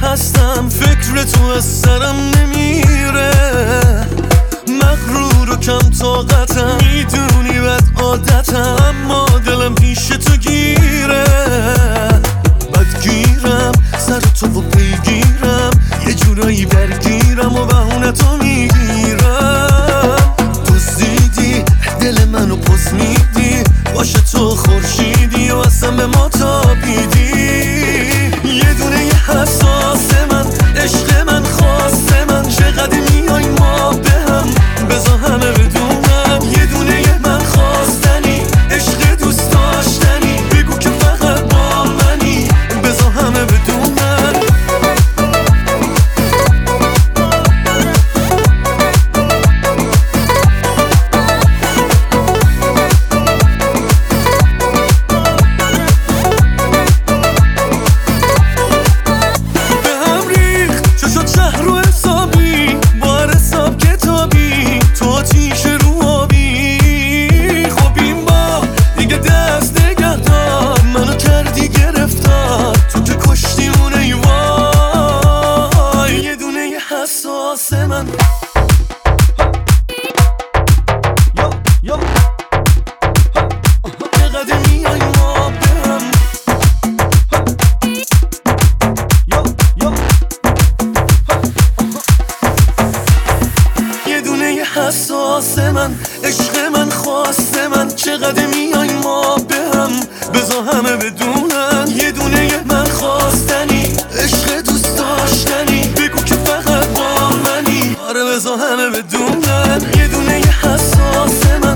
هستم، فکر تو از سرم نمیره. مغرور و کم طاقتم، میدونی بد عادتم، اما دلم پیش تو گیره. بدگیرم سر تو و پیگیرم، یه جورایی درگیرم و بهونه تو میگیرم. دزدیدی دل منو پس میدی، باشه تو خورشیدی و اصلا به ما تابیدی. یه دونه یه حساس من، عشق من، خواست من، چقدر میای ما به هم، بذار همه بدونم. یه دونه یه من خواستنی، عشق دوست داشتنی، بگو که فقط با منی، بذار همه بدونم. حساس من چقدر میای ما به هم، یه دونه یه حساس من، عشق من، خواست من، چقدر میای ما به هم، بذار همه بدونن. یه دونه یه من خواستنی، عشق دوست داشتنی، بگو که فقط با منی، آره بذار همه بدونن. یه دونه یه حساس من